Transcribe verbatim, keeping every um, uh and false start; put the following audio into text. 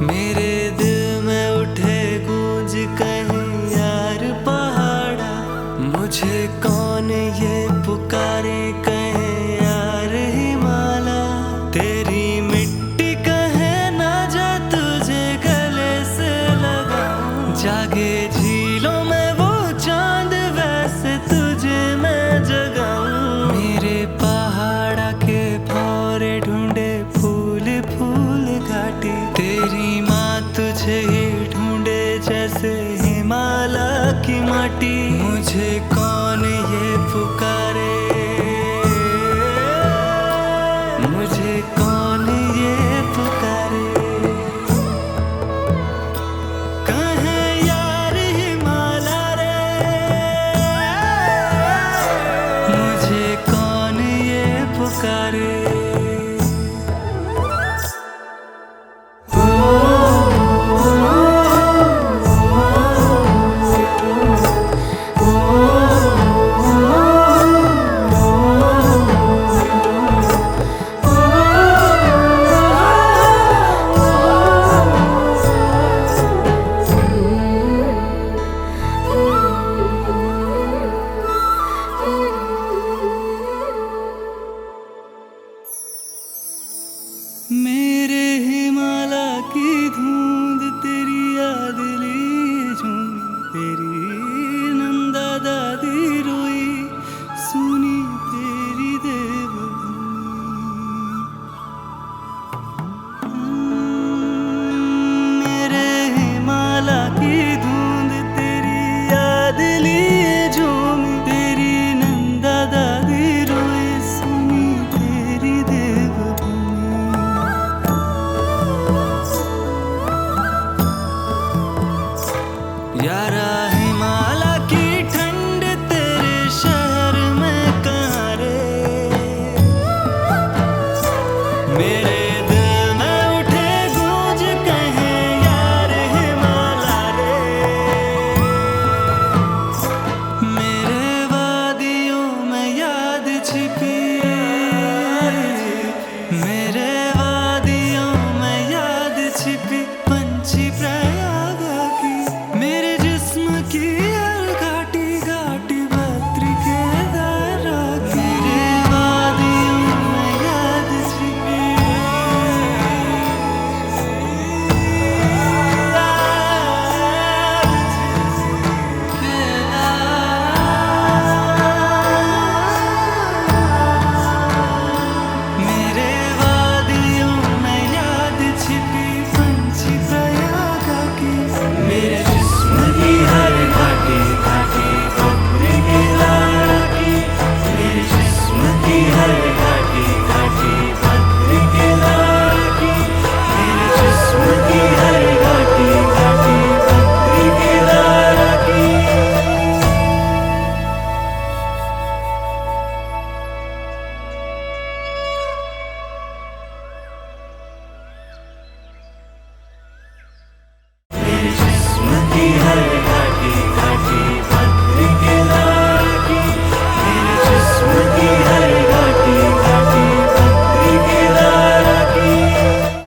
मेरे दिल में उठे गूंज कहीं यार पहाड़ा, मुझे कौन ये पुकारे कहे यार हिमाला। तेरी मिट्टी कहे ना जा तुझे गले से लगा, जागे झीलों में वो चांद वैसे तुझे मैं जगाऊं। मेरे पहाड़ा के भौरे ढूंढे फूल फूल घाटी, तेरी माँ तुझे ही ढूंढे जैसे हिमालय की माटी। मुझे कौन